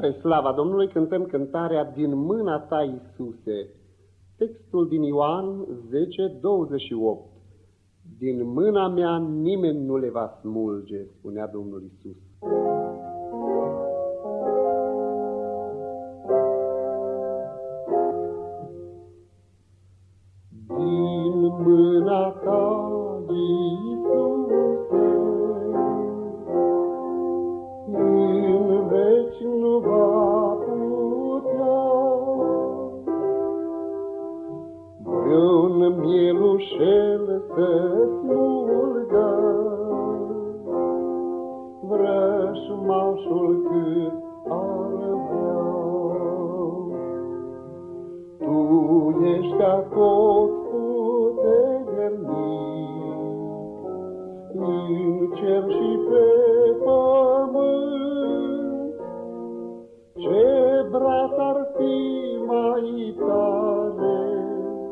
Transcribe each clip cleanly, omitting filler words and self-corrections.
Spre slava Domnului cântăm cântarea Din mâna ta, Iisuse. Textul din Ioan 10:28. Din mâna mea nimeni nu le va smulge, spunea Domnul Iisus. Din mâna ta, Iisuse, în veci nu va putea vreun mielușel să smulgă vrășmașul cât ar vrea. Tu ești atot puternic în cer și pe pământ. Ce braț ar fi mai tare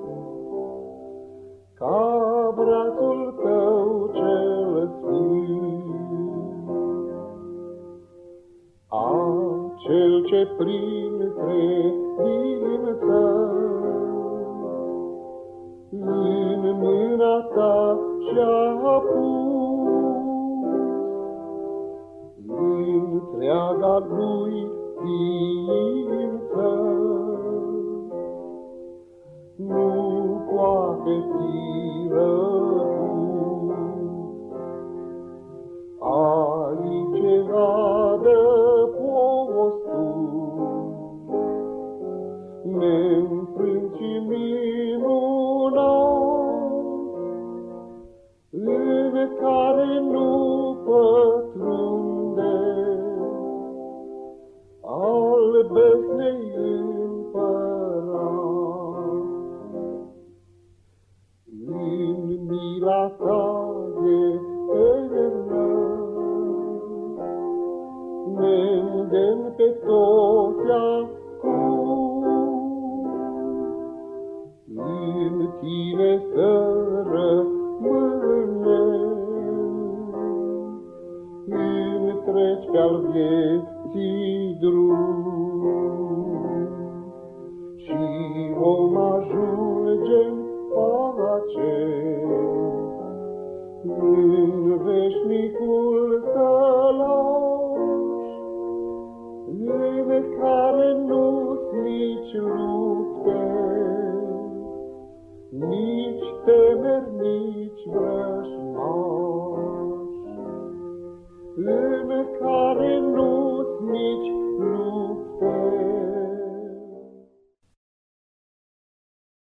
ca brațul tău cel sfânt? Acel ce prin credință în mâna ta și-a pus întreaga lui ființă, nu poate fi răpus. Aici radă postul ne-nfrânt și minunat, în care nu pătrunde al besnei împărat. În mila ta eternă ne-ndemn pe toți acum în tine să rămânem, întregi pe-al vieții drum și vom ajunge-n pace în veșnicul tălaș, în care nu-s nici lupte, nici temeri, nici vrăjmași, în care nu-s nici